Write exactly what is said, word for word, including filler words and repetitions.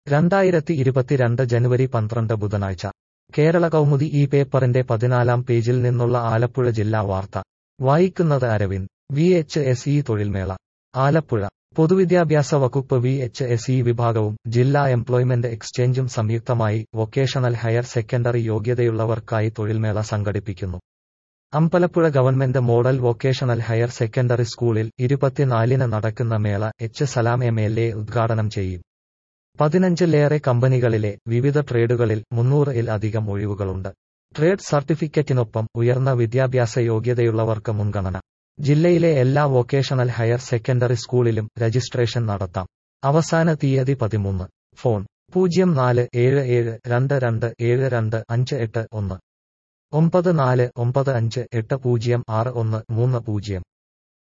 രണ്ടായിരത്തി ഇരുപത്തിരണ്ട് ജനുവരി പന്ത്രണ്ട് ബുധനാഴ്ച കേരള കൗമുദി ഈ പേപ്പറിന്റെ പതിനാലാം പേജിൽ നിന്നുള്ള ആലപ്പുഴ ജില്ലാ വാർത്ത വായിക്കുന്നത് Aravind. V H S E തൊഴിൽമേള ആലപ്പുഴ. പൊതുവിദ്യാഭ്യാസ വകുപ്പ് വി എച്ച് എസ് ഇ വിഭാഗവും ജില്ലാ എംപ്ലോയ്മെന്റ് എക്സ്ചേഞ്ചും സംയുക്തമായി വൊക്കേഷണൽ ഹയർ സെക്കൻഡറി യോഗ്യതയുള്ളവർക്കായി തൊഴിൽമേള സംഘടിപ്പിക്കുന്നു. Ambalappuzha government model vocational higher secondary സ്കൂളിൽ ഇരുപത്തിനാലിന് നടക്കുന്ന മേള H Salam M L A ഉദ്ഘാടനം ചെയ്യും. പതിനഞ്ചിലേറെ കമ്പനികളിലെ വിവിധ ട്രേഡുകളിൽ മുന്നൂറ് ഇൽ അധികം ഒഴിവുകളുണ്ട്. ട്രേഡ് സർട്ടിഫിക്കറ്റിനൊപ്പം ഉയർന്ന വിദ്യാഭ്യാസ യോഗ്യതയുള്ളവർക്ക് മുൻഗണന. ജില്ലയിലെ എല്ലാ വൊക്കേഷണൽ ഹയർ സെക്കൻഡറി സ്കൂളിലും രജിസ്ട്രേഷൻ നടത്താം. അവസാന തീയതി പതിമൂന്ന്. ഫോൺ പൂജ്യം നാല് ഏഴ് ഏഴ് രണ്ട് രണ്ട് ഏഴ് രണ്ട് അഞ്ച് എട്ട് ഒന്ന് ഒമ്പത് നാല് ഒമ്പത് അഞ്ച് എട്ട് പൂജ്യം ആറ് ഒന്ന് മൂന്ന് പൂജ്യം.